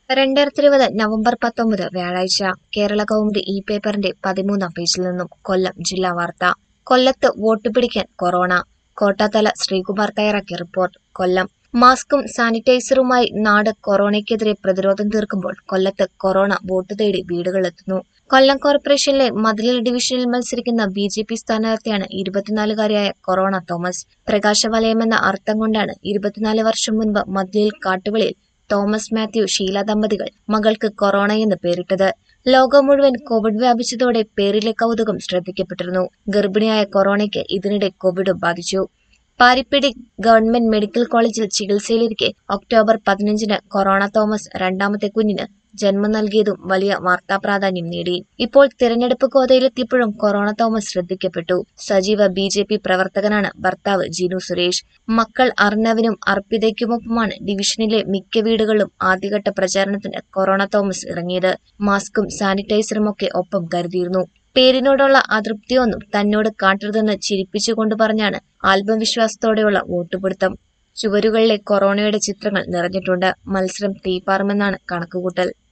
2020 November 19 വ്യാഴാഴ്ച കേരള കൗമുദി ഈ പേപ്പറിന്റെ 13-ാം പേജിൽ നിന്നും കൊല്ലം ജില്ലാ വാർത്ത. കൊല്ലത്ത് വോട്ട് പിടിക്കാൻ കൊറോണ. കോട്ടാത്തല ശ്രീകുമാർ തയ്യാറാക്കിയ റിപ്പോർട്ട്. കൊല്ലം. മാസ്കും സാനിറ്റൈസറുമായി നാട് കൊറോണയ്ക്കെതിരെ പ്രതിരോധം തീർക്കുമ്പോൾ കൊല്ലത്ത് കൊറോണ വോട്ട് തേടി വീടുകളിലെത്തുന്നു. കൊല്ലം കോർപ്പറേഷനിലെ മതിലൽ ഡിവിഷനിൽ മത്സരിക്കുന്ന BJP സ്ഥാനാർത്ഥിയാണ് 24-കാരിയായ കൊറോണ തോമസ്. പ്രകാശവലയമെന്ന അർത്ഥം കൊണ്ടാണ് 24 വർഷം മുൻപ് മതിലിൽ കാട്ടുവെളിയിൽ തോമസ് മാത്യു ഷീല ദമ്പതികൾ മകൾക്ക് കൊറോണയെന്ന് പേരിട്ടത്. ലോകം മുഴുവൻ കോവിഡ് വ്യാപിച്ചതോടെ പേരിലെ കൗതുകം ശ്രദ്ധിക്കപ്പെട്ടിരുന്നു. ഗർഭിണിയായ കൊറോണയ്ക്ക് ഇതിനിടെ കോവിഡ് ബാധിച്ചു. പാരിപ്പടി ഗവൺമെന്റ് മെഡിക്കൽ കോളേജിൽ ചികിത്സയിലിരിക്കെ ഒക്ടോബർ 15-ന് കൊറോണ തോമസ് രണ്ടാമത്തെ കുഞ്ഞിന് ജന്മം നൽകിയതും വലിയ വാർത്താ പ്രാധാന്യം നേടി. ഇപ്പോൾ തിരഞ്ഞെടുപ്പ് ഗോതയിലെത്തിയപ്പോഴും കൊറോണ തോമസ് ശ്രദ്ധിക്കപ്പെട്ടു. സജീവ BJP പ്രവർത്തകനാണ് ഭർത്താവ് ജിനു സുരേഷ്. മക്കൾ അർണവിനും അർപ്പിതയ്ക്കുമൊപ്പമാണ് ഡിവിഷനിലെ മിക്ക വീടുകളിലും ആദ്യഘട്ട പ്രചാരണത്തിന് കൊറോണ തോമസ് ഇറങ്ങിയത്. മാസ്കും സാനിറ്റൈസറുമൊക്കെ ഒപ്പം കരുതിയിരുന്നു. പേരിനോടുള്ള അതൃപ്തിയൊന്നും തന്നോട് കാട്ടരുതെന്ന് ചിരിപ്പിച്ചുകൊണ്ട് പറഞ്ഞാണ് ആത്മവിശ്വാസത്തോടെയുള്ള വോട്ടുപിടുത്തം. ചുവരുകളിലെ കൊറോണയുടെ ചിത്രങ്ങൾ നിറഞ്ഞിട്ടുണ്ട്. മത്സരം തീപാറുമെന്നാണ് കണക്കുകൂട്ടൽ.